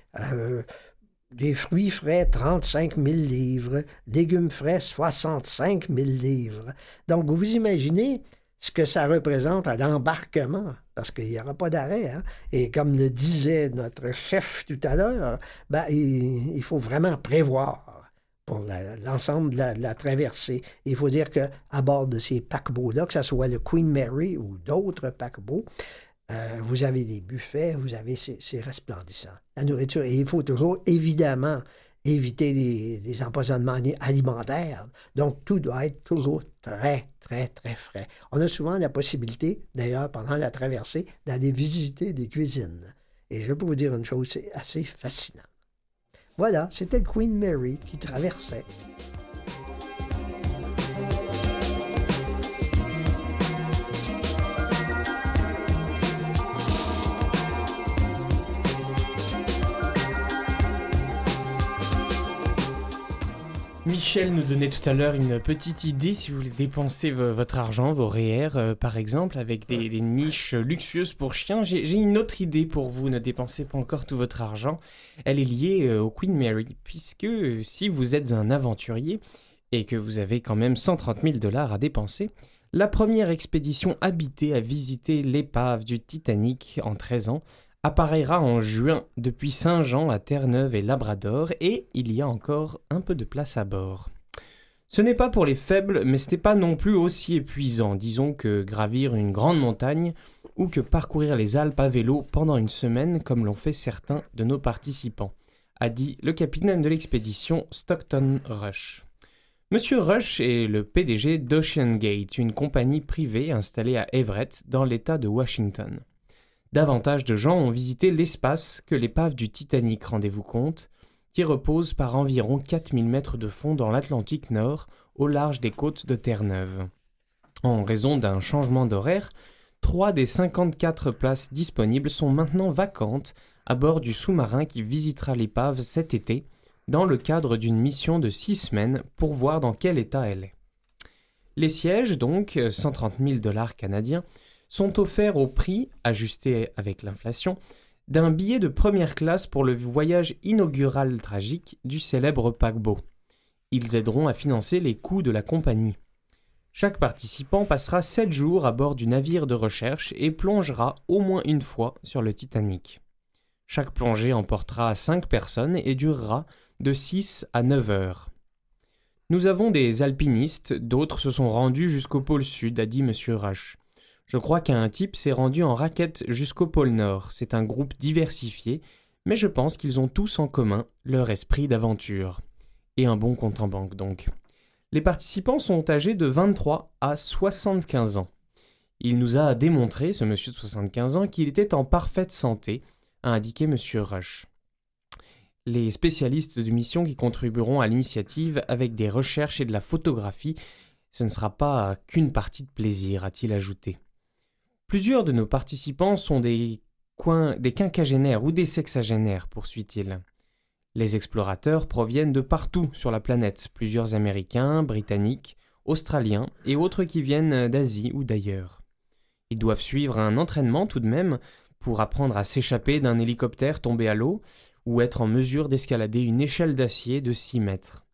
Des fruits frais, 35 000 livres. Légumes frais, 65 000 livres. Donc, vous imaginez ce que ça représente à l'embarquement, parce qu'il n'y aura pas d'arrêt. Hein? Et comme le disait notre chef tout à l'heure, ben, il faut vraiment prévoir pour l'ensemble de la traversée. Il faut dire qu'à bord de ces paquebots-là, que ce soit le Queen Mary ou d'autres paquebots, vous avez des buffets, vous avez c'est resplendissant. La nourriture, et il faut toujours, évidemment, éviter les empoisonnements alimentaires. Donc, tout doit être toujours très, très, très frais. On a souvent la possibilité, d'ailleurs, pendant la traversée, d'aller visiter des cuisines. Et je peux vous dire une chose, c'est assez fascinant. Voilà, c'était le Queen Mary qui traversait. Michel nous donnait tout à l'heure une petite idée si vous voulez dépenser votre argent, vos REER par exemple, avec des niches luxueuses pour chiens. J'ai une autre idée pour vous, ne dépensez pas encore tout votre argent. Elle est liée au Queen Mary, puisque si vous êtes un aventurier et que vous avez quand même 130 000 $ à dépenser, la première expédition habitée à visiter l'épave du Titanic en 13 ans apparaîtra en juin depuis Saint-Jean à Terre-Neuve et Labrador, et il y a encore un peu de place à bord. Ce n'est pas pour les faibles, mais ce n'est pas non plus aussi épuisant, disons, que gravir une grande montagne ou que parcourir les Alpes à vélo pendant une semaine, comme l'ont fait certains de nos participants, a dit le capitaine de l'expédition Stockton Rush. Monsieur Rush est le PDG d'OceanGate, une compagnie privée installée à Everett, dans l'État de Washington. Davantage de gens ont visité l'espace que l'épave du Titanic, rendez-vous compte, qui repose par environ 4000 mètres de fond dans l'Atlantique Nord, au large des côtes de Terre-Neuve. En raison d'un changement d'horaire, 3 des 54 places disponibles sont maintenant vacantes à bord du sous-marin qui visitera l'épave cet été, dans le cadre d'une mission de 6 semaines pour voir dans quel état elle est. Les sièges, donc, 130 000 $ canadiens, sont offerts au prix, ajusté avec l'inflation, d'un billet de première classe pour le voyage inaugural tragique du célèbre paquebot. Ils aideront à financer les coûts de la compagnie. Chaque participant passera 7 jours à bord du navire de recherche et plongera au moins une fois sur le Titanic. Chaque plongée emportera 5 personnes et durera de 6 à 9 heures. Nous avons des alpinistes, d'autres se sont rendus jusqu'au pôle sud, a dit M. Rush. Je crois qu'un type s'est rendu en raquette jusqu'au pôle Nord. C'est un groupe diversifié, mais je pense qu'ils ont tous en commun leur esprit d'aventure. Et un bon compte en banque donc. Les participants sont âgés de 23 à 75 ans. Il nous a démontré, ce monsieur de 75 ans, qu'il était en parfaite santé, a indiqué monsieur Rush. Les spécialistes de mission qui contribueront à l'initiative avec des recherches et de la photographie, ce ne sera pas qu'une partie de plaisir, a-t-il ajouté. Plusieurs de nos participants sont des quinquagénaires ou des sexagénaires, poursuit-il. Les explorateurs proviennent de partout sur la planète, plusieurs Américains, Britanniques, Australiens et autres qui viennent d'Asie ou d'ailleurs. Ils doivent suivre un entraînement tout de même pour apprendre à s'échapper d'un hélicoptère tombé à l'eau ou être en mesure d'escalader une échelle d'acier de 6 mètres.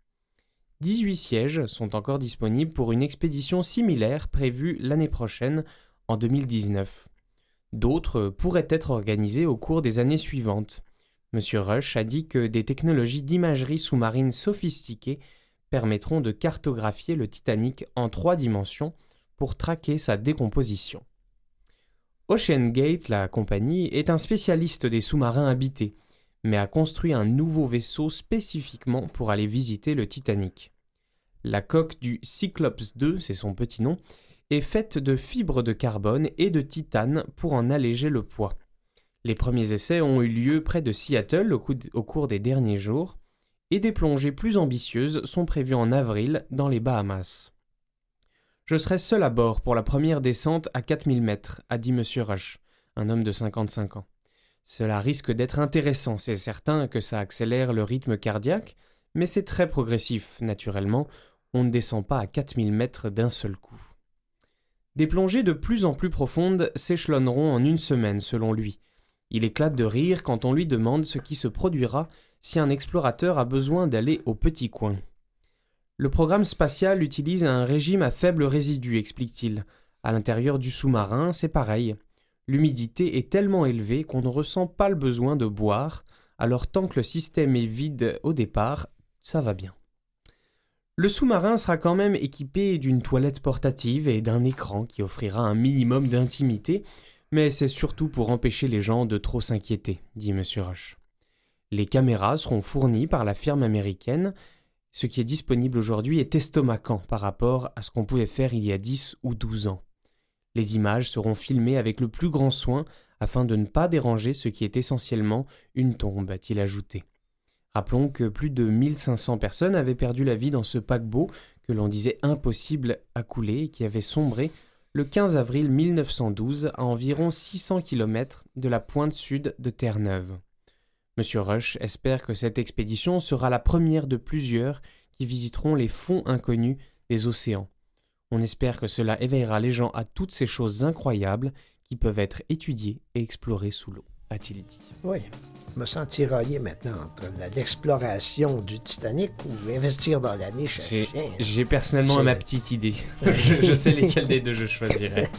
18 sièges sont encore disponibles pour une expédition similaire prévue l'année prochaine, en 2019. D'autres pourraient être organisées au cours des années suivantes. Monsieur Rush a dit que des technologies d'imagerie sous-marine sophistiquées permettront de cartographier le Titanic en 3 dimensions pour traquer sa décomposition. OceanGate, la compagnie, est un spécialiste des sous-marins habités, mais a construit un nouveau vaisseau spécifiquement pour aller visiter le Titanic. La coque du Cyclops 2, c'est son petit nom, est faite de fibres de carbone et de titane pour en alléger le poids. Les premiers essais ont eu lieu près de Seattle au cours des derniers jours, et des plongées plus ambitieuses sont prévues en avril dans les Bahamas. Je serai seul à bord pour la première descente à 4000 mètres, a dit M. Rush, un homme de 55 ans. Cela risque d'être intéressant, c'est certain que ça accélère le rythme cardiaque, mais c'est très progressif, naturellement, on ne descend pas à 4000 mètres d'un seul coup. Des plongées de plus en plus profondes s'échelonneront en une semaine, selon lui. Il éclate de rire quand on lui demande ce qui se produira si un explorateur a besoin d'aller au petit coin. Le programme spatial utilise un régime à faible résidu, explique-t-il. À l'intérieur du sous-marin, c'est pareil. L'humidité est tellement élevée qu'on ne ressent pas le besoin de boire, alors tant que le système est vide au départ, ça va bien. Le sous-marin sera quand même équipé d'une toilette portative et d'un écran qui offrira un minimum d'intimité, mais c'est surtout pour empêcher les gens de trop s'inquiéter, dit M. Rush. Les caméras seront fournies par la firme américaine. Ce qui est disponible aujourd'hui est estomacant par rapport à ce qu'on pouvait faire il y a 10 ou 12 ans. Les images seront filmées avec le plus grand soin afin de ne pas déranger ce qui est essentiellement une tombe, a-t-il ajouté. Rappelons que plus de 1500 personnes avaient perdu la vie dans ce paquebot que l'on disait impossible à couler et qui avait sombré le 15 avril 1912 à environ 600 km de la pointe sud de Terre-Neuve. M. Rush espère que cette expédition sera la première de plusieurs qui visiteront les fonds inconnus des océans. On espère que cela éveillera les gens à toutes ces choses incroyables qui peuvent être étudiées et explorées sous l'eau, a-t-il dit. Oui, je me sens tiraillé maintenant entre l'exploration du Titanic ou investir dans la niche à chien. J'ai personnellement ma petite idée. je sais lesquels des deux je choisirais.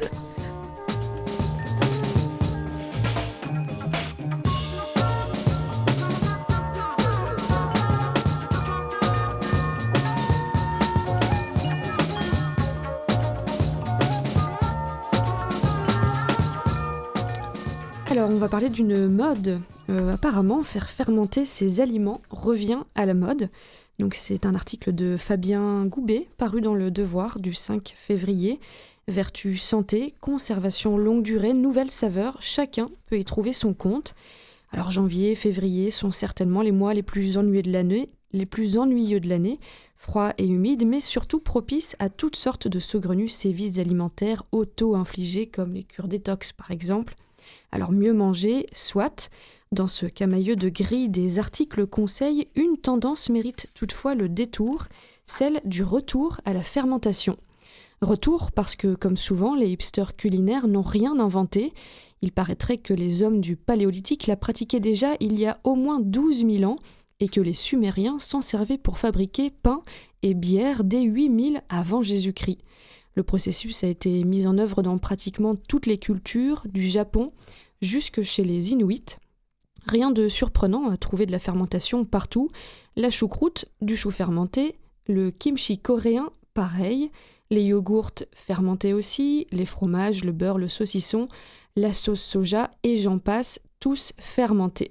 Alors, on va parler d'une mode. Apparemment, faire fermenter ses aliments revient à la mode. Donc, c'est un article de Fabien Goubet, paru dans Le Devoir du 5 février. Vertu santé, conservation longue durée, nouvelles saveurs, chacun peut y trouver son compte. Alors, janvier, février sont certainement les mois les plus ennuyeux de l'année, froids et humides, mais surtout propices à toutes sortes de saugrenus sévices alimentaires auto-infligés, comme les cures détox par exemple. Alors mieux manger, soit. Dans ce camailleux de grille des articles conseils, une tendance mérite toutefois le détour, celle du retour à la fermentation. Retour parce que, comme souvent, les hipsters culinaires n'ont rien inventé. Il paraîtrait que les hommes du Paléolithique la pratiquaient déjà il y a au moins 12 000 ans et que les Sumériens s'en servaient pour fabriquer pain et bière dès 8000 avant Jésus-Christ. Le processus a été mis en œuvre dans pratiquement toutes les cultures, du Japon jusque chez les Inuits. Rien de surprenant à trouver de la fermentation partout. La choucroute, du chou fermenté, le kimchi coréen, pareil, les yogourts fermentés aussi, les fromages, le beurre, le saucisson, la sauce soja et j'en passe, tous fermentés.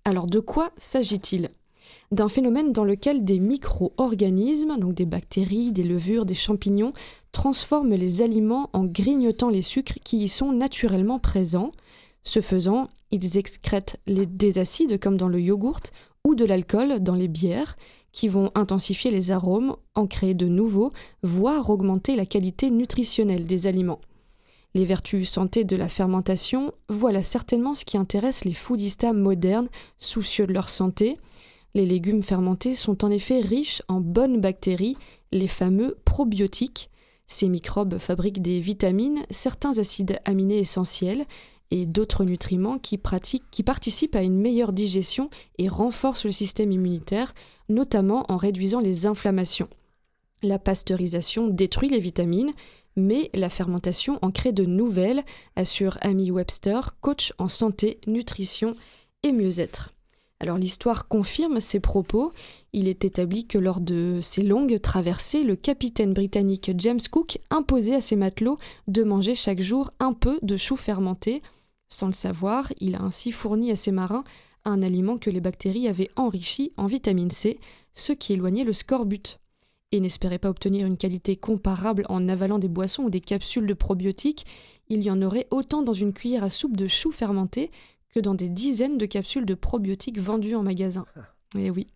Alors de quoi s'agit-il ? D'un phénomène dans lequel des micro-organismes, donc des bactéries, des levures, des champignons, transforment les aliments en grignotant les sucres qui y sont naturellement présents. Ce faisant, ils excrètent des acides comme dans le yogourt ou de l'alcool dans les bières qui vont intensifier les arômes, en créer de nouveaux, voire augmenter la qualité nutritionnelle des aliments. Les vertus santé de la fermentation, voilà certainement ce qui intéresse les foodistas modernes soucieux de leur santé. Les légumes fermentés sont en effet riches en bonnes bactéries, les fameux probiotiques. Ces microbes fabriquent des vitamines, certains acides aminés essentiels et d'autres nutriments qui participent à une meilleure digestion et renforcent le système immunitaire, notamment en réduisant les inflammations. La pasteurisation détruit les vitamines, mais la fermentation en crée de nouvelles, assure Amy Webster, coach en santé, nutrition et mieux-être. Alors l'histoire confirme ces propos. Il est établi que lors de ces longues traversées, le capitaine britannique James Cook imposait à ses matelots de manger chaque jour un peu de choux fermenté. Sans le savoir, il a ainsi fourni à ses marins un aliment que les bactéries avaient enrichi en vitamine C, ce qui éloignait le scorbut. Et n'espérait pas obtenir une qualité comparable en avalant des boissons ou des capsules de probiotiques, il y en aurait autant dans une cuillère à soupe de choux fermenté que dans des dizaines de capsules de probiotiques vendues en magasin. Eh oui.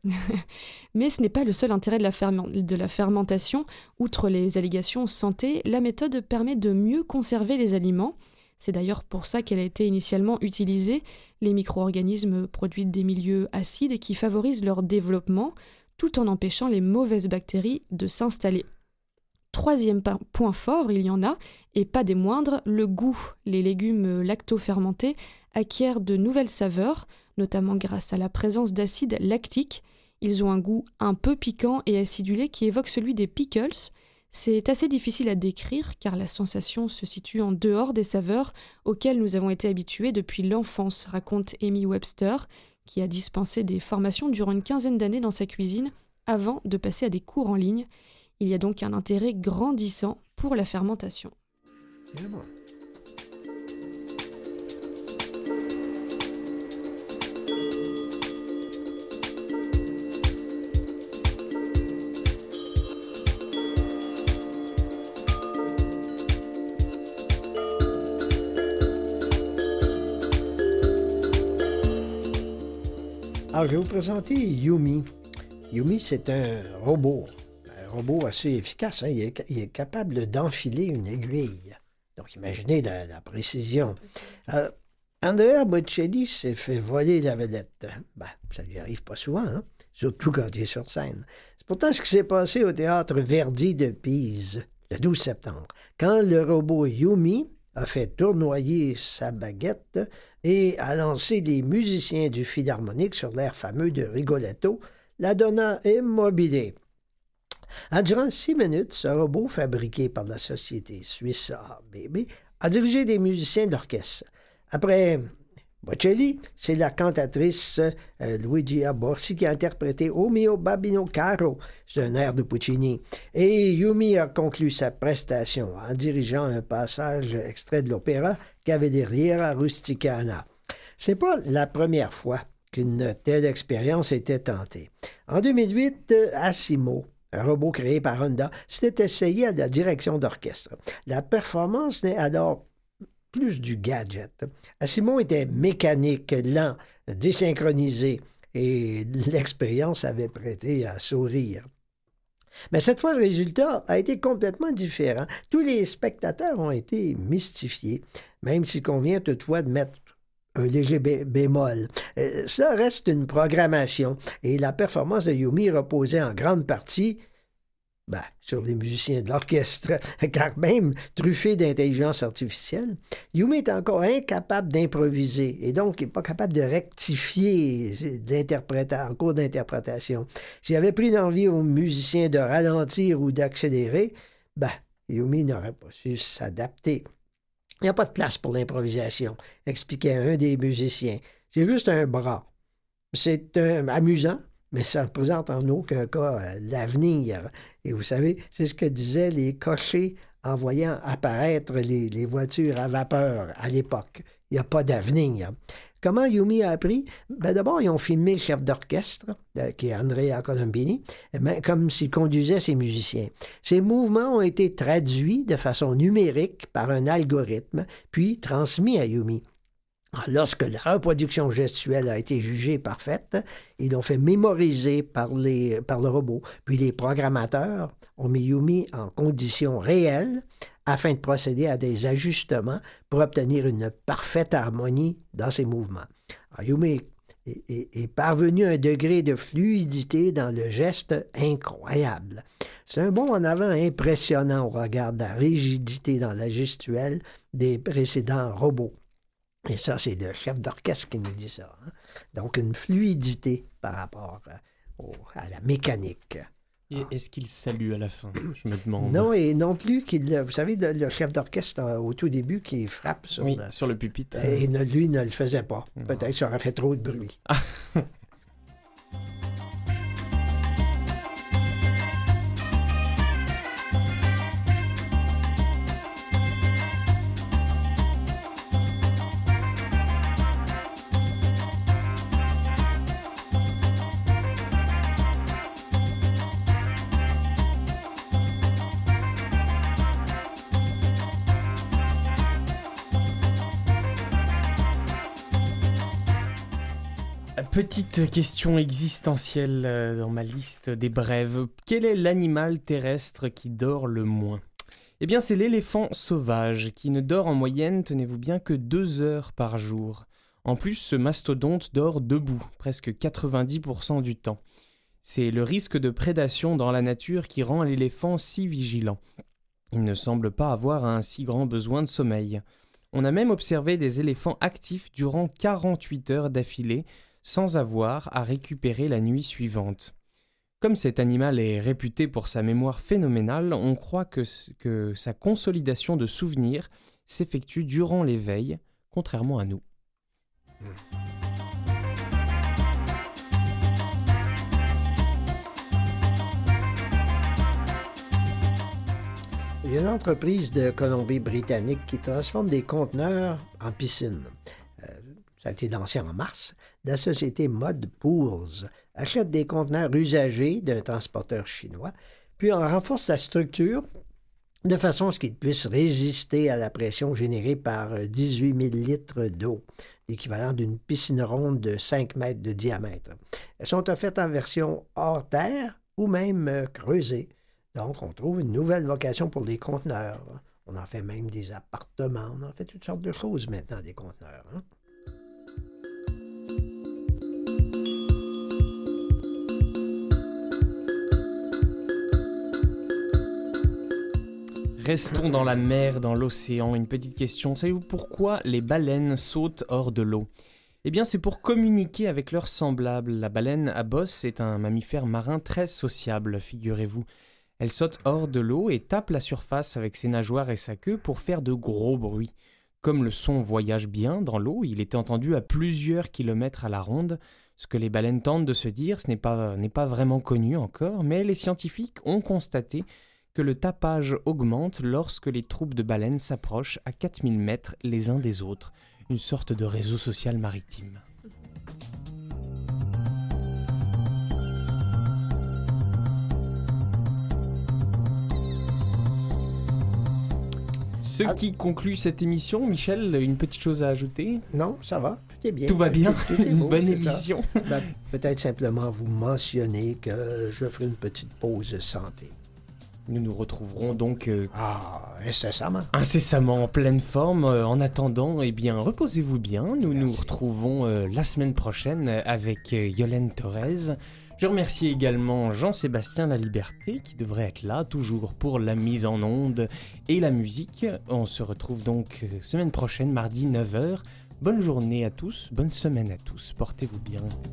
Mais ce n'est pas le seul intérêt de la fermentation. Outre les allégations santé, la méthode permet de mieux conserver les aliments. C'est d'ailleurs pour ça qu'elle a été initialement utilisée. Les micro-organismes produisent des milieux acides qui favorisent leur développement, tout en empêchant les mauvaises bactéries de s'installer. Troisième point fort, il y en a, et pas des moindres, le goût. Les légumes lacto-fermentés acquièrent de nouvelles saveurs, notamment grâce à la présence d'acide lactique. Ils ont un goût un peu piquant et acidulé qui évoque celui des pickles. C'est assez difficile à décrire car la sensation se situe en dehors des saveurs auxquelles nous avons été habitués depuis l'enfance, raconte Amy Webster, qui a dispensé des formations durant une quinzaine d'années dans sa cuisine avant de passer à des cours en ligne. Il y a donc un intérêt grandissant pour la fermentation. Vraiment. Alors, je vais vous présenter Yumi. Yumi, c'est un robot assez efficace. Hein? Il est capable d'enfiler une aiguille. Donc, imaginez la précision. Andrea Bocelli s'est fait voler la vedette. Ça lui arrive pas souvent, hein? Surtout quand il est sur scène. C'est pourtant ce qui s'est passé au théâtre Verdi de Pise, le 12 septembre, quand le robot Yumi a fait tournoyer sa baguette et a lancé les musiciens du Philharmonique sur l'air fameux de Rigoletto, la donnant immobilée. Durant 6 minutes, ce robot fabriqué par la société suisse ABB a dirigé des musiciens d'orchestre. Après Bocelli, c'est la cantatrice Luigia Borsi qui a interprété O mio babbino caro, c'est un air de Puccini. Et Yumi a conclu sa prestation en dirigeant un passage extrait de l'opéra Cavalleria Rusticana. C'est pas la première fois qu'une telle expérience était tentée. En 2008, Asimo, un robot créé par Honda, s'était essayé à la direction d'orchestre. La performance n'est alors plus du gadget. Asimo était mécanique, lent, désynchronisé, et l'expérience avait prêté à sourire. Mais cette fois, le résultat a été complètement différent. Tous les spectateurs ont été mystifiés, même s'il convient toutefois de mettre un léger bémol. Ça reste une programmation, et la performance de Yumi reposait en grande partie sur les musiciens de l'orchestre, car même truffé d'intelligence artificielle, Yumi est encore incapable d'improviser et donc il n'est pas capable de rectifier en cours d'interprétation. S'il avait pris l'envie aux musiciens de ralentir ou d'accélérer, Yumi n'aurait pas su s'adapter. Il n'y a pas de place pour l'improvisation, expliquait un des musiciens. C'est juste un bras. C'est amusant, mais ça ne représente en aucun cas l'avenir. Et vous savez, c'est ce que disaient les cochers en voyant apparaître les voitures à vapeur à l'époque. Il n'y a pas d'avenir. Comment Yumi a appris? Ben d'abord, ils ont filmé le chef d'orchestre, qui est Andrea Colombini, comme s'il conduisait ses musiciens. Ces mouvements ont été traduits de façon numérique par un algorithme, puis transmis à Yumi. Lorsque la reproduction gestuelle a été jugée parfaite, ils l'ont fait mémoriser par le robot. Puis les programmateurs ont mis Yumi en conditions réelles afin de procéder à des ajustements pour obtenir une parfaite harmonie dans ses mouvements. Alors, Yumi est parvenu à un degré de fluidité dans le geste incroyable. C'est un bond en avant impressionnant au regard de la rigidité dans la gestuelle des précédents robots. Et ça, c'est le chef d'orchestre qui nous dit ça. Hein? Donc, une fluidité par rapport à la mécanique. Et est-ce qu'il salue à la fin? Je me demande. Non, et non plus qu'il... Vous savez, le chef d'orchestre, au tout début, qui frappe sur, sur le pupitre. Et lui ne le faisait pas. Peut-être que ça aurait fait trop de bruit. Petite question existentielle dans ma liste des brèves. Quel est l'animal terrestre qui dort le moins? Eh bien, c'est l'éléphant sauvage, qui ne dort en moyenne, tenez-vous bien, que 2 heures par jour. En plus, ce mastodonte dort debout, presque 90% du temps. C'est le risque de prédation dans la nature qui rend l'éléphant si vigilant. Il ne semble pas avoir un si grand besoin de sommeil. On a même observé des éléphants actifs durant 48 heures d'affilée, sans avoir à récupérer la nuit suivante. Comme cet animal est réputé pour sa mémoire phénoménale, on croit que sa consolidation de souvenirs s'effectue durant l'éveil, contrairement à nous. Il y a une entreprise de Colombie-Britannique qui transforme des conteneurs en piscines. Ça a été lancé en mars. La société Mod Pools achète des conteneurs usagés d'un transporteur chinois, puis on renforce sa structure de façon à ce qu'il puisse résister à la pression générée par 18 000 litres d'eau, l'équivalent d'une piscine ronde de 5 mètres de diamètre. Elles sont offertes en version hors terre ou même creusées. Donc, on trouve une nouvelle vocation pour les conteneurs. On en fait même des appartements, on en fait toutes sortes de choses maintenant, des conteneurs. Hein? Restons dans la mer, dans l'océan. Une petite question. Savez-vous pourquoi les baleines sautent hors de l'eau? Eh bien, c'est pour communiquer avec leurs semblables. La baleine à bosse est un mammifère marin très sociable, figurez-vous. Elle saute hors de l'eau et tape la surface avec ses nageoires et sa queue pour faire de gros bruits. Comme le son voyage bien dans l'eau, il est entendu à plusieurs kilomètres à la ronde. Ce que les baleines tentent de se dire, ce n'est pas vraiment connu encore, mais les scientifiques ont constaté que le tapage augmente lorsque les troupes de baleines s'approchent à 4000 mètres les uns des autres. Une sorte de réseau social maritime. Ce qui conclut cette émission, Michel, une petite chose à ajouter? Non, ça va, tout est bien. Tout va bien, tout est une beau, bonne c'est émission. Ben, peut-être simplement vous mentionner que je ferai une petite pause santé. Nous nous retrouverons donc incessamment en pleine forme. En attendant, eh bien, reposez-vous bien. Nous nous retrouvons la semaine prochaine avec Yolène Thorez. Je remercie également Jean-Sébastien Laliberté qui devrait être là toujours pour la mise en onde et la musique. On se retrouve donc semaine prochaine, mardi 9h. Bonne journée à tous, bonne semaine à tous. Portez-vous bien.